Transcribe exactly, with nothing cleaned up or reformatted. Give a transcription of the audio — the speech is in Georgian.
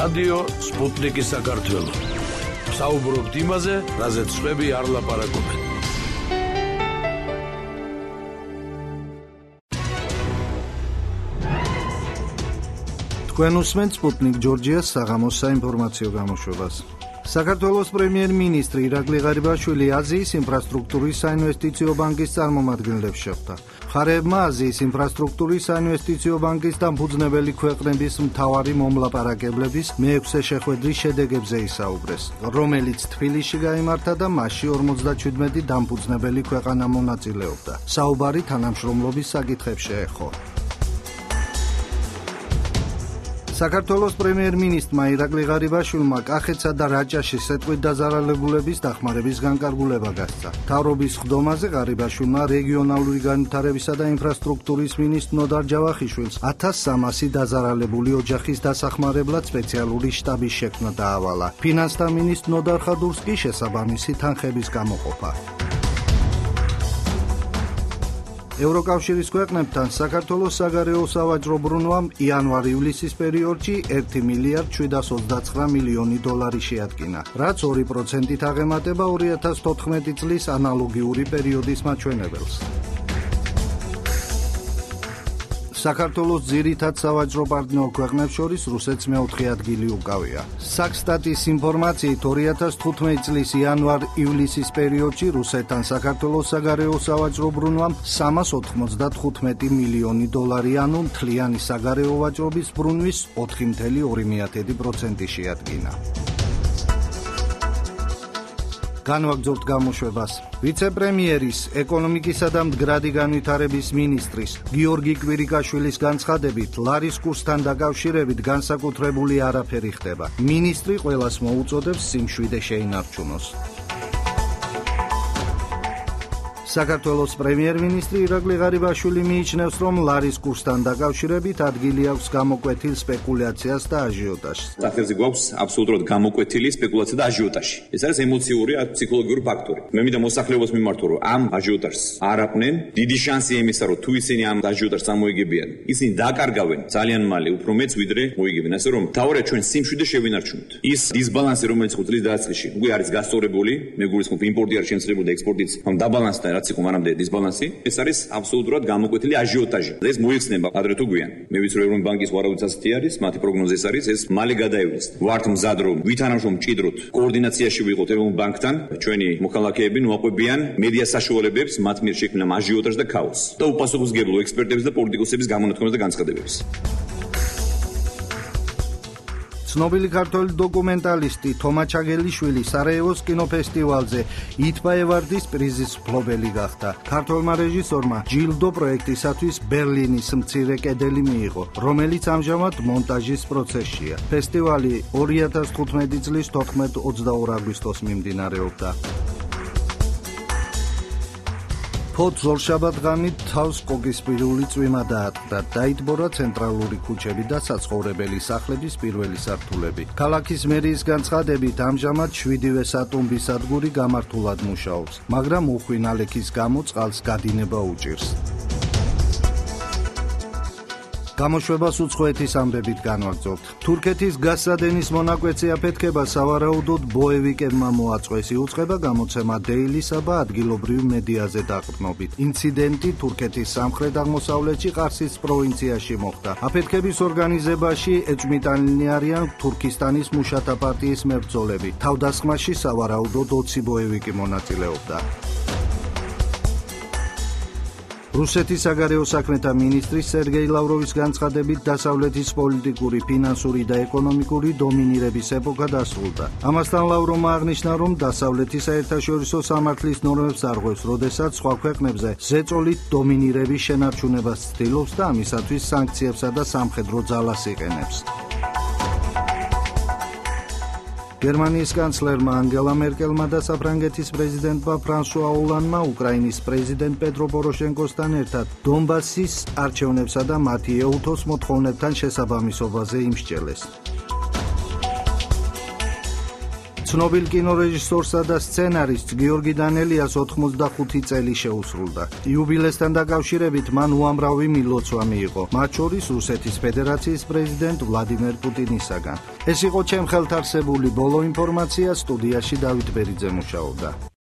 რადიო სპუტნიკი საქართველო. საუბრობთ იმაზე, რაზეც სხვები არ ლაპარაკობენ. თქვენ უსმენთ სპუტნიკ ჯორჯიას საღამოს საინფორმაციო გამოშვებას. საქართველოს პრემიერ-მინისტრი ირაკლი ღარიბაშვილი აზიის ინფრასტრუქტურის საინვესტიციო ბანკის წარმომადგენლებს შეხვდა. მხარეებმა აზიის ინფრასტრუქტურის საინვესტიციო ბანკის დამფუძნებელი ქვეყნების მთავარი მომლაპარაკებლების მეექვსე შეხვედრის შედეგებზე ისაუბრეს, რომელიც თბილისში გაიმართა და მასში ორმოცდაჩვიდმეტი დამფუძნებელი ქვეყანა მონაწილეობდა. საუბარი თანამშრომლობის საკითხებს შეეხო. საქართველოს პრემიერ-მინისტრმა ირაკლი ღარიბაშვილმა კახეთსა და რაჭაში სეტყვით დაზარალებულების დახმარების განკარგულება გასცა. მთავრობის ხდომაზე ღარიბაშვილმა რეგიონალური განვითარებისა და ინფრასტრუქტურის მინისტრ ნოდარ ჯავახიშვილს ათას სამასი დაზარალებული ოჯახის დასახმარებლად სპეციალური შტაბის შექმნა დაავალა. ფინანსთა მინისტრ ნოდარ ხადურს კი შესაბამისი თანხების გამოყოფა. ევროკავშირის ქვეყნებთან საქართველოს საგარეო სავაჭრო ბრუნვამ იანვარ-ივლისის პერიოდში ერთი მილიარდ შვიდას ოცდაცხრა მილიონი დოლარი შეადგინა, რაც ორი პროცენტით აღემატება ორი ათას თოთხმეტი წლის ანალოგიური პერიოდის მაჩვენებელს. საქართველოს ძირითად სავაჭრო პარტნიორ ქვეყნებს შორის რუსეთს მეოთხე ადგილი უკავია. საქსტატის ინფორმაციით ორი ათას თხუთმეტი წლის იანვარ-ივლისის პერიოდში რუსეთთან საქართველოს საგარეო სავაჭრო ბრუნვამ სამას ოთხმოცდათხუთმეტი მილიონი დოლარი, ანუ მთლიანი საგარეო ვაჭრობის ბრუნვის ოთხი მცდამეტი ორი პროცენტი შეადგინა. განვაგრძობთ გამოშვებას. ვიცე-პრემიერის, ეკონომიკისა და მდგრადი განვითარების მინისტრის გიორგი კვირიკაშვილის განცხადებით, ლარის კურსთან დაკავშირებით განსაკუთრებული არაფერი ხდება. მინისტრი ყველას მოუწოდებს სიმშვიდე შეინარჩუნოს. საქართველოს პრემიერ-მინისტრი ირაკლი ღარიბაშვილი მიიჩნევს, რომ ლარის კურსთან დაკავშირებით ადგილი აქვს გამოკვეთილ სპეკულაციას და აჟიოტაჟს. სახელმწიფო გვაქვს აბსოლუტურად გამოკვეთილი სპეკულაცია და აჟიოტაჟი. ეს არის ემოციური, ფსიქოლოგიური ფაქტორი. მე მინდა მოსახლეობას მიმართო, რომ ამ აჟიოტაჟს არ აყვნენ. დიდი შანსია იმისა, რომ თუ ისინი ამ აჟიოტაჟს ამოიგებიან, ისინი დაკარგავენ ძალიან მალე უფრო მეც ვიდრე მოიგებენ. ასე რომ თავია ჩვენ სიმშვიდე შევინარჩუნოთ. ის დისბალანსი, რომელიც ხო წლის დასაწყისში უკვე არის გასწორებული, მე გულისხმობ იმპორტი არ შემცირებული და ექსპორტიც ამ დაბალანსდა რაც იყო მანამდე დისბალანსი, ეს არის აბსოლუტურად გამოკვეთილი აჟიოტაჟი. ეს მოიხსნება ადრე თუ გვიან. მე ვიცი რომ ევროპული ბანკის ვარავით ასეთი არის, მათი პროგნოზი ეს არის, ეს მალე გადაივლის. ვართ მზად რომ ვითანამშრომ მჭიდროთ კოორდინაციაში ვიყოთ ევროპულ ბანკთან, ჩვენი მოქალაქეები ნუაყვებიან მედია საშუალებებს მათ მიერ შექმნილ აჟიოტაჟს და ქაოსს და უპასუხისმგებლო ექსპერტების და პოლიტიკოსების გამონათქვამებს და განცხადებებს. ცნობილი ქართველი დოკუმენტალისტი თომა ჩაგელიშვილი სარაევოს კინოფესტივალზე ითბა ევარდის პრიზის მფლობელი გახდა. ქართველმა რეჟისორმა ჯილდო პროექტისათვის ბერლინის მცირე კედელი მიიღო, რომელიც ამჟამად მონტაჟის პროცესშია. ფესტივალი ორი ათას თხუთმეტი წლის თოთხმეტ ოცდაორ აგვისტოს მიმდინარეობდა. ფოთ ზოლშაბათ-ღამით თავს კოკისპირული წვიმა დაატყდა. დაიტბორა ცენტრალური ქუჩები და საცხოვრებელი სახლების პირველი სართულები. ქალაქის მერიის განცხადებით, ამჟამად შვიდივე სატუმბი სადგური გამართულად მუშაობს, მაგრამ უხვი ნალექის გამო წყალს გადინება უჭირს. გამოშვებას უცხოეთის ამბებით განვაგრძობთ. თურქეთის გაზსადენის მონაკვეთი აფეთქება სავარაუდოდ ბოევიკებმა მოაწყვეს, იუწყება გამოცემა დეილისაბა ადგილობრივ მედიაზე დაყრდნობით. ინციდენტი თურქეთის სამხრეთ-აღმოსავლეთში ყარსის პროვინციაში მოხდა. აფეთქების ორგანიზებაში ეჭვმიტანილნი არიან თურქისტანის მუშათა პარტიის მებრძოლები. თავდასხმაში სავარაუდოდ ოცი ბოევიკი მონაწილეობდა. რუსეთის საგარეო საქმეთა მინისტრის სერგეი ლავროვის განცხადებით, დასავლეთის პოლიტიკური, ფინანსური და ეკონომიკური დომინირების ეპოქა დასრულდა. ამასთან ლავროვმა აღნიშნა, რომ დასავლეთი საერთაშორისო სამართლის ნორმებს არღვევს, როდესაც სხვა ქვეყნებზე ზეწოლით დომინირების შენარჩუნებას ცდილობს და ამისათვის სანქციებსა და სამხედრო ძალას იყენებს. გერმანიის კანცლერმა ანგელა მერკელმა და საფრანგეთის პრეზიდენტმა ფრანსუა ოლანდმა უკრაინის პრეზიდენტ პეტრო პოროშენკოსთან ერთად დონბასის არჩევნებსა და მათი ეუთოს მოთხოვნებთან შესაბამისობაზე იმსჯელეს. ცნობილ კინორეჟისორსა და სცენარისტ გიორგი დანელიას ოთხმოცდახუთი წელი შეუსრულდა. იუბილესთან დაკავშირებით მან უამრავი მილოცვა მიიღო, მათ შორის რუსეთის ფედერაციის პრეზიდენტ ვლადიმერ პუტინისაგან. ეს იყო ჩემ ხელთ არსებული ბოლო ინფორმაცია, სტუდიაში დავით ბერიძე მუშაობდა.